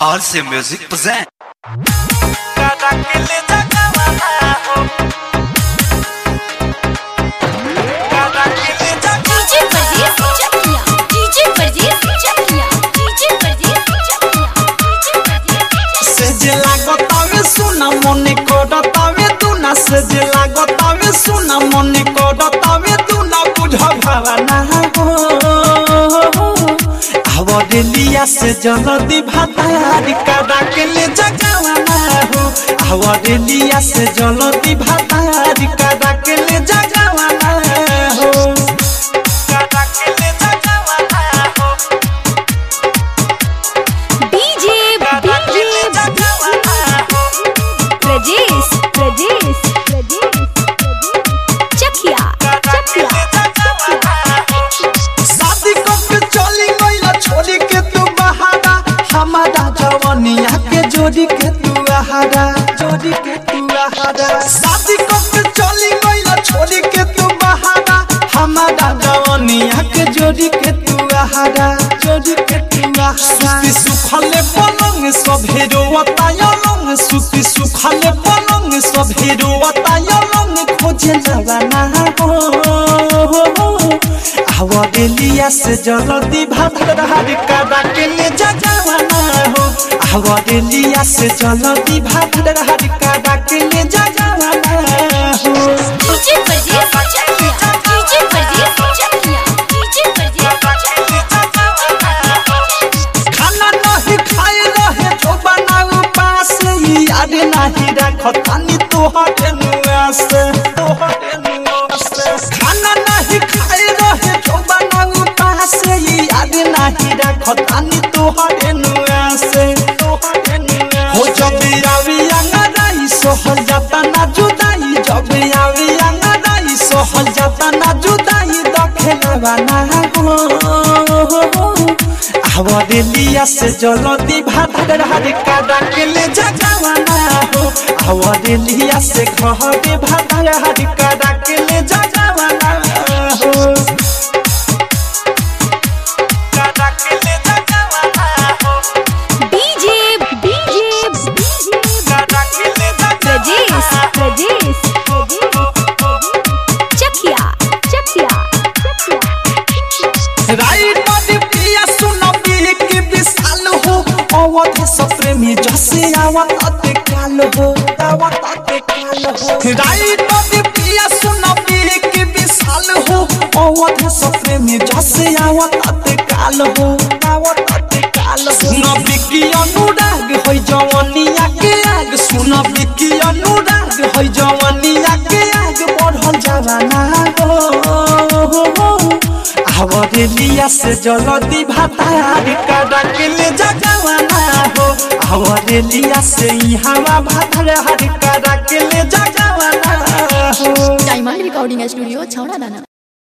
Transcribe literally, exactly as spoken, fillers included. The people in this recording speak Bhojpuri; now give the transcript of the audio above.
R C Music present. सुना मने कोडतावे तू ना सजे लागतावे सुना मने कोडतावे तू ना बुझ भावना हो आवडेलिया से जल्दी भातारी कादा के ले जगावना हो आवडेलिया से जल्दी भातारी कादा के ले जगावना हो कादा के ले जगावना हो DJ Rajesh, Rajesh, Rajesh, Chakya, Chakya, शादी करके चली गईला छोड़ी के तू बहारा हमारा जवानिया के जोड़ी के तू आहारा जोड़ी के तू आहारा शादी करके चली गईला छोड़ी के तू बहारा हमारा जवानिया के जोड़ी के तू आहारा जोड़ी के तू आहारा सुती सुखले पलंग सब हेरोता यलंग सुती सुखले पलंग सब हेरोता यलंग खोजे जवाना हो आवडेलिया से जल्दी भातारी कादा के ले जगावना हो आवडेलिया से जल्दी भातारी कादा के ले जगावना हो DJ Rajesh, Chakya, DJ Rajesh, Chakya, DJ Rajesh, खाना नहीं खाए रहे जो बनाऊ पास याद नहीं रखतानी तोहरे नुआस तोहरे नुआस खाना नहीं खाए रहे जो बनाऊ पास याद नहीं रखतानी तोहरे नुआस तोहरे नुआस हो जब आवी अंगराई सोहल जाता ना जुदाई जब आवी अंगराई सोहल जाता ना जुदाई दखेलवा ना हो आवडेलिया से जल्दी भातारी कादा के ले जगावना हो आवडेलिया से घरे भातारी कादा के ले जगावना हो कादा के ले जगावना हो डीजे कादा के ले Rajesh, Rajesh, Chakya, Chakya, राइट बॉडी पिया सुनो पी के विशाल हो अवध सप्रेमी जैसे आवत अते काल हो आवत अते काल हो राइट बॉडी पिया सुनो पी के विशाल हो अवध सप्रेमी जैसे आवत अते काल हो आवत अते काल हो सुनो बिकी अनुराग होई जवानिया के आग सुनो बिकी अनुराग होई जवानिया के आग बढ़ल जवाना हो आवडेलिया से जल्दी भातारी कादा के ले जगावना हो आवडेलिया से इहावा भातारी कादा के ले जगावना हो डायमंड रिकॉर्डिंग स्टूडियो छौड़ा दाना।